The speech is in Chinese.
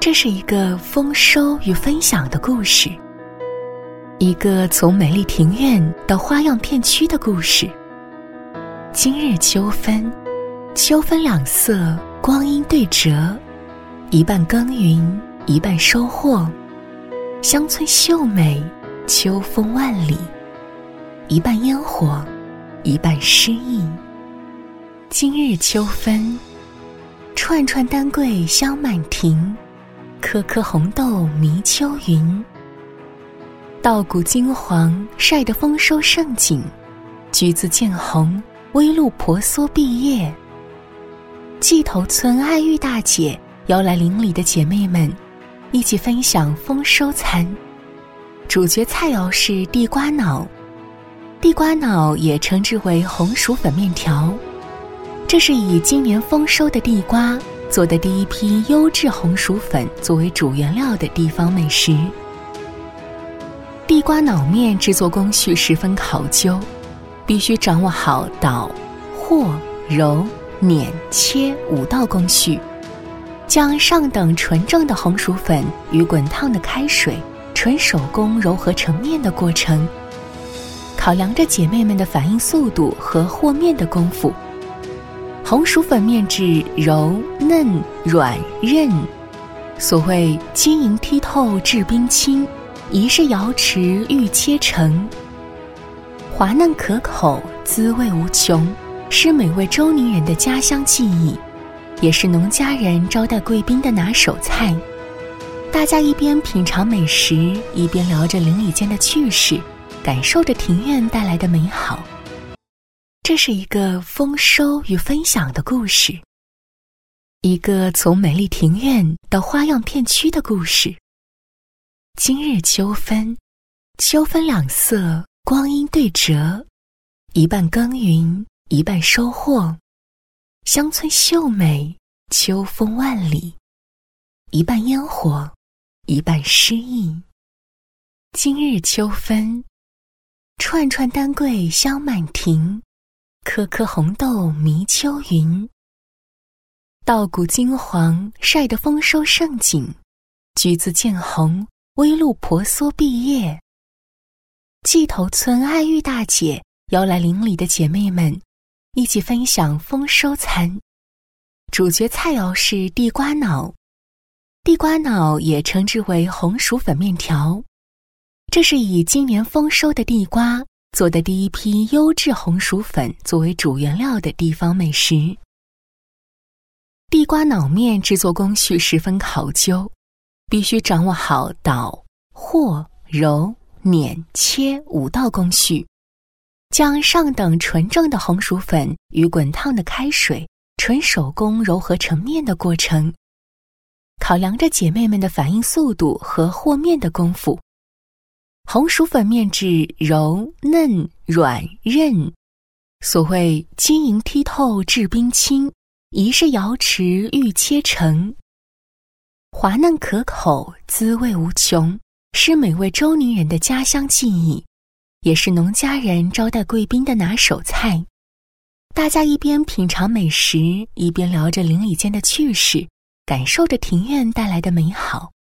这是一个丰收与分享的故事，一个从美丽庭院到花样片区的故事。今日秋分，秋分两色，光阴对折，一半耕耘，一半收获。乡村秀美，秋风万里，一半烟火，一半诗意。今日秋分，串串丹桂香满庭，颗颗红豆迷秋云。稻谷金黄，晒得丰收盛景，橘子见红，微露婆娑碧叶。蓟头村爱玉大姐邀来邻里的姐妹们，一起分享丰收餐。主角菜肴是地瓜脑，地瓜脑也称之为红薯粉面条。这是以今年丰收的地瓜做的第一批优质红薯粉作为主原料的地方美食。地瓜脑面制作工序十分考究，必须掌握好捣、和、揉、碾、切5道工序，将上等纯正的红薯粉与滚烫的开水纯手工揉合成面的过程。考量着姐妹们的反应速度和和面的功夫，红薯粉面质柔嫩软韧，所谓晶莹剔透至冰清，一是瑶池玉切成，滑嫩可口，滋味无穷，是美味周宁人的家乡记忆，也是农家人招待贵宾的拿手菜。大家一边品尝美食，一边聊着邻里间的趣事，感受着庭院带来的美好。这是一个丰收与分享的故事，一个从美丽庭院到花样片区的故事。今日秋分，秋分两色，光阴对折，一半耕耘，一半收获。乡村秀美，秋风万里，一半烟火，一半诗意。今日秋分，串串丹桂香满庭，颗颗红豆迷秋云。稻谷金黄，晒得丰收盛景，橘子见红，微露婆娑碧叶。蓟头村爱玉大姐邀来邻里的姐妹们，一起分享丰收餐。主角菜肴是地瓜脑，地瓜脑也称之为红薯粉面条。这是以今年丰收的地瓜做的第一批优质红薯粉作为主原料的地方美食。地瓜脑面制作工序十分考究，必须掌握好捣、和、揉、碾、切5道工序，将上等纯正的红薯粉与滚烫的开水纯手工揉合成面的过程。考量着姐妹们的反应速度和和面的功夫，红薯粉面质柔嫩软韧，所谓晶莹剔透至冰清，一是瑶池玉切成，滑嫩可口，滋味无穷，是美味周宁人的家乡记忆，也是农家人招待贵宾的拿手菜。大家一边品尝美食，一边聊着邻里间的趣事，感受着庭院带来的美好。